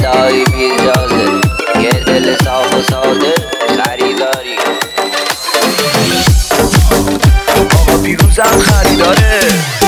الهی بیجازه، یه دل صاف و ساده خریداری. آقا پیروزم خریداره.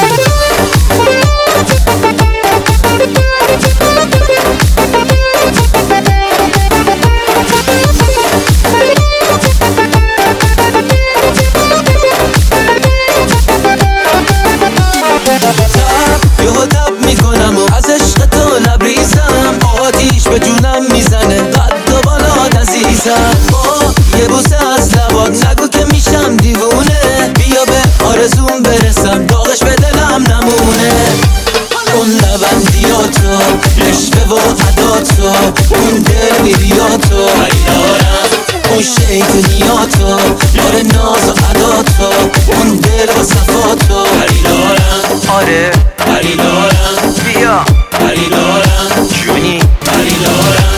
یهو تب میکنم و از عشق تو لبریزم، آتیش به جونم میزنه قد و بالات عزیزم. با یه بوسه از لبات نگو که میشم دیوونه، بیا به آرزوم برسم داغش به دلم نمونه. اون لبندیاتو عشق و عداتو، اون دل میریاتو خریدارم، اون شیطونیاتو آره ناز و عداتو، اون دل و صفاتو خریدارم. آره خریدارم، بیا خریدارم، جونی خریدارم.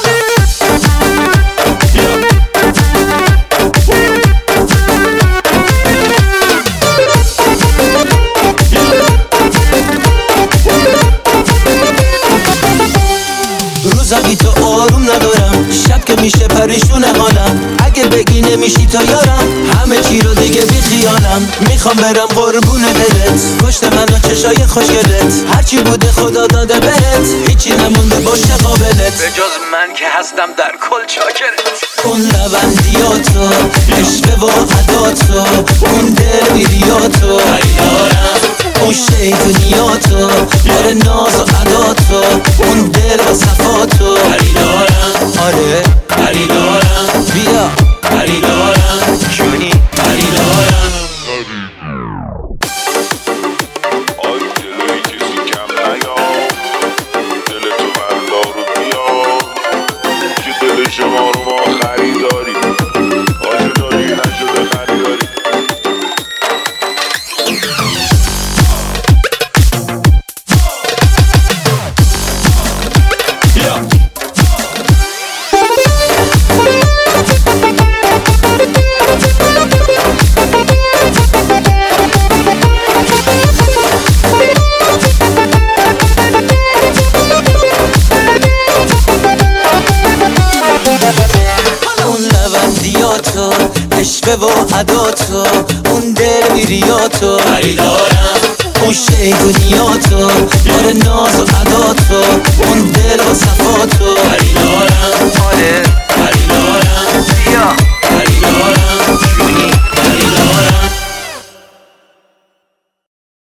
روزا بی تو آروم ندارم، شب که میشه پریشون حالم، اگه بگی نمیشی تا یارم همه چی رو دیگه بی خیالم. میخوام برم قربون دلت، پشت من و چشای خوشگلت، هرچی بوده خدا داده بهت، هیچی نمونده باشه قابلت به جز من که هستم در کل چاکرت. اون لبندیاتو عشق و عداتو، اون دل میریاتو خریدارم، اون شیطونیاتو آره ناز و عداتو، اون دل و صفاتو خریدارم. آره خریدارم، بیا خریدارم، جونی خریدارم. آی دلوی کسی کم نیاد، دل تو بردار و بیا، که دل شما رو ما خریداری، آجه داری نشده خریداری. اون لبندیاتو عشق و عداتو، اون دل میریاتو خریدارم، اون شیطونیاتو آره ناز و عداتو، اون دل و صفاتو خریدارم. آره